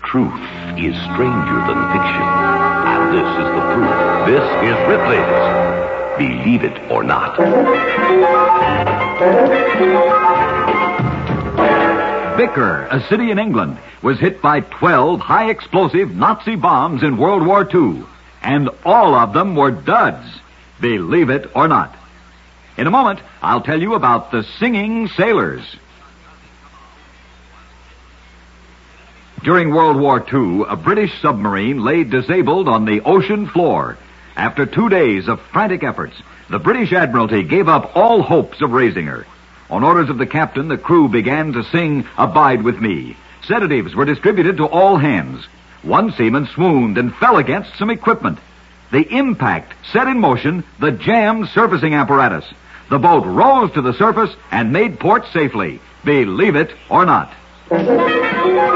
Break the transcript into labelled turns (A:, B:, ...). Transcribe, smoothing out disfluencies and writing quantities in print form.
A: Truth is stranger than fiction. And this is the proof. This is Ripley's Believe It or Not.
B: Vicar, a city in England, was hit by 12 high-explosive Nazi bombs in World War II. And all of them were duds. Believe it or not. In a moment, I'll tell you about the singing sailors. During World War II, a British submarine lay disabled on the ocean floor. After 2 days of frantic efforts, the British Admiralty gave up all hopes of raising her. On orders of the captain, the crew began to sing Abide With Me. Sedatives were distributed to all hands. One seaman swooned and fell against some equipment. The impact set in motion the jammed surfacing apparatus. The boat rose to the surface and made port safely. Believe it or not.